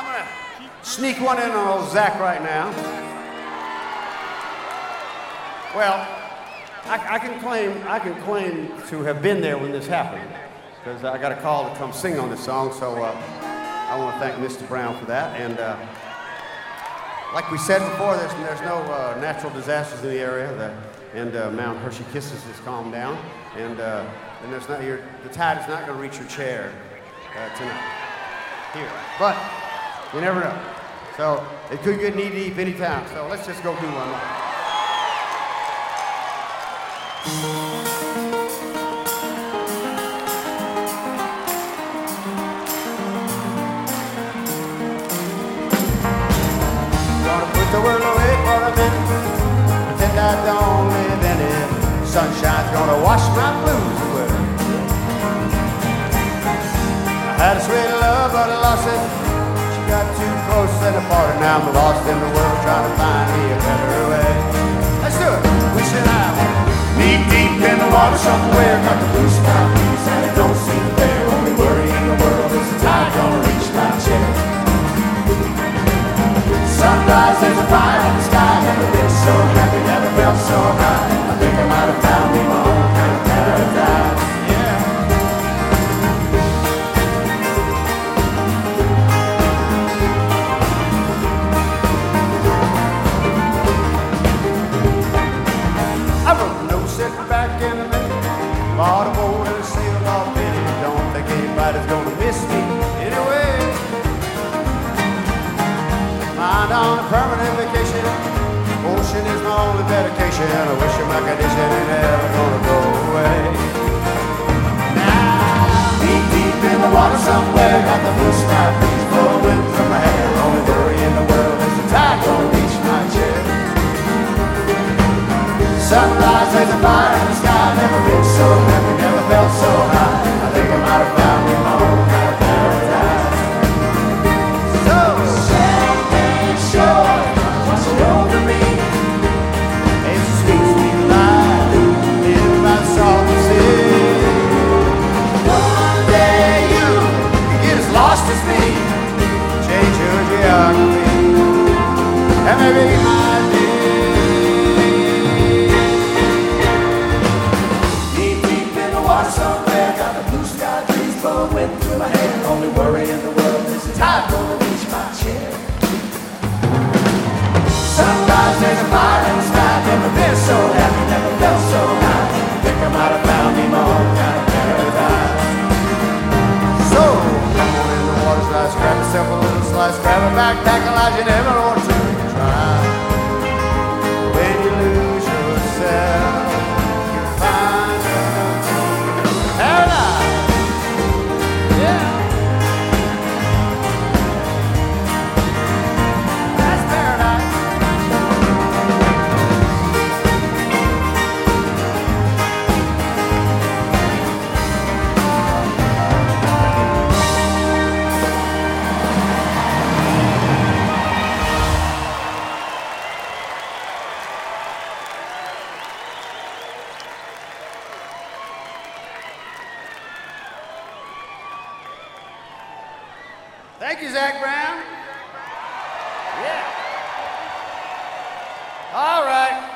Sneak one in on old Zach right now. Well, I can claim to have been there when this happened, because I got a call to come sing on this song, so I want to thank Mr. Brown for that. And like we said before, there's no natural disasters in the area, and Mount Hershey Kisses has calmed down, and there's not the tide is not going to reach your chair tonight here, but you never know. So it could get knee deep anytime. So let's just go do one more. Gonna put the world away for a minute, pretend I don't live in it. Sunshine's gonna wash my blues away. I had a sweet love, but I lost it. She got too close and apart, and now I'm lost in the world trying to find me a better way. Let's do it. Wishing I were knee deep in the water somewhere, got the blue sky breeze and it don't seem fair. Only worry in the world is the tide gonna reach my chair. Sunrise, there's a fire in the sky. Never been so happy, never felt so high. I think I might have found me my own kind of paradise. Yeah. I wrote a note sitting back in the middle, bought a boat and sailed off in it. Don't think anybody's gonna miss me anyway. Mind on a permanent vacation. Ocean is my only dedication. I wish you my condition ain't ever gonna go away. Now, deep, deep in the water somewhere, got the blue sky breeze blowing through my hair. Only worry in the world is the tide gonna reach my chair. Sunrise, there's a fire in the sky. Never been so happy, never felt so high. I think I might have found me my own kind of paradise. So, sure, what's over me? It's a sweet, sweet life in my salt sea. One day you can get as lost as me, change your geography, and maybe my day. Deep, deep in the water somewhere, got the blue sky breeze blowing through my hair. Only worry in the world is the tide gonna reach my chair. Sunrise, there's a fire in the sky. Never been so happy, never felt so high. Think I might have found me my own kind of paradise. So, come on in the water slice, grab yourself a little slice, grab a backpack, Elijah, you never ought to try. When you lose yourself, you find paradise. Yeah. That's paradise. Thank you, Zach Brown. Yeah. All right.